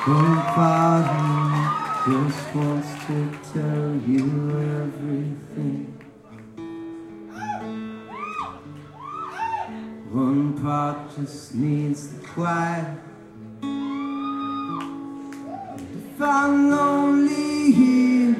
One part of me just wants to tell you everything. One part just needs the quiet. If I'm lonely here,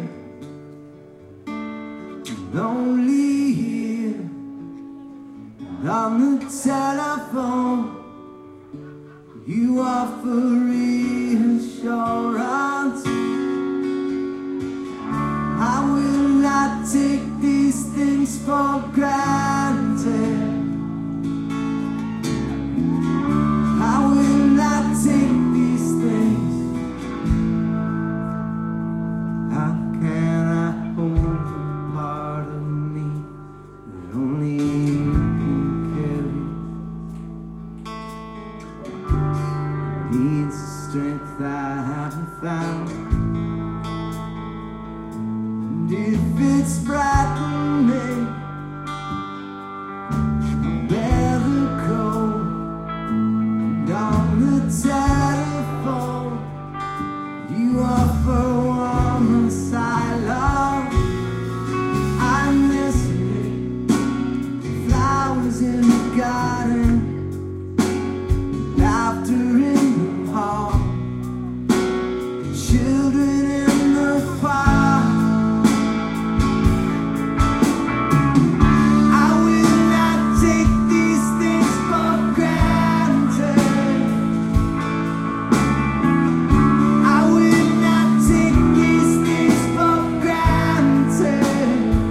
lonely here, and on the telephone you offer reassurance. I will not take these things for granted. I will not take these things. How can I hold a part of me that only you can carry? Needs the strength I haven't found. And if it's frightening, I'll bear the cold. And on the telephone you offer warmth I love. I'm listening, flowers in the garden, laughter in the hall, children in the park. I will not take these things for granted. I will not take these things for granted.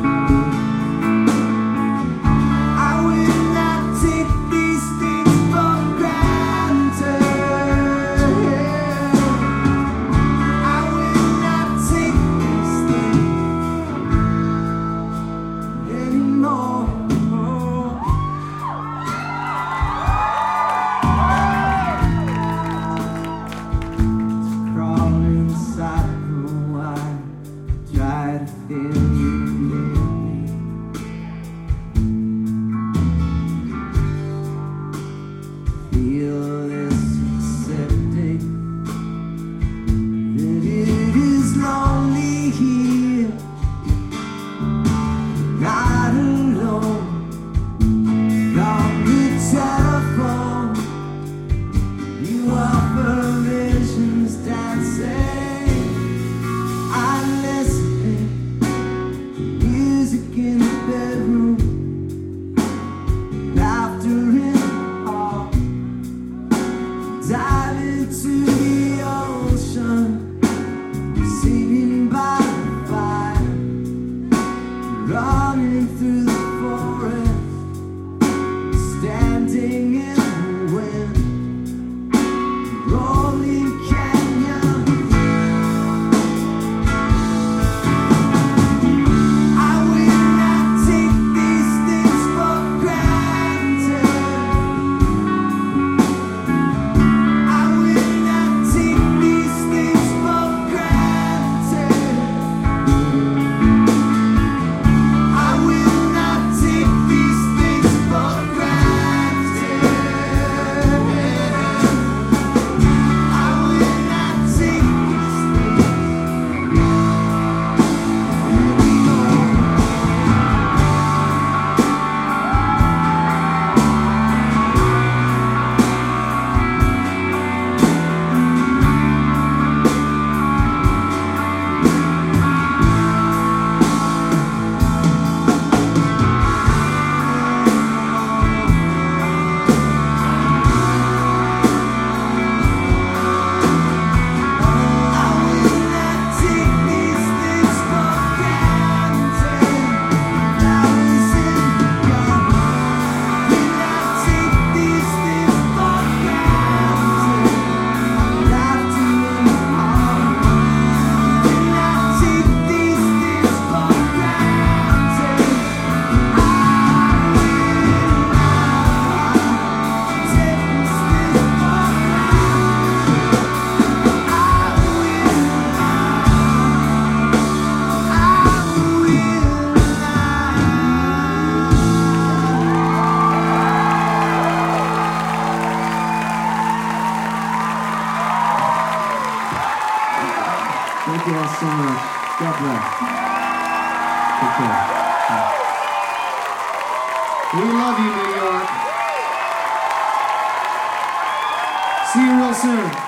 I will not take these things for granted. I will not take these things anymore. Crawl inside the wire, try to feel you near me. Feel this accepting that it is lonely here, not alone. On the telephone you offer visions dancing. I'm listening, music in the bedroom, laughter in the hall. Dive into the ocean, singing by the fire, running through the forest, standing in the wind, rolling canyon. I will not take these things for granted. I will not Thank you all so much. God bless. Take care. Bye. We love you, New York. See you real soon.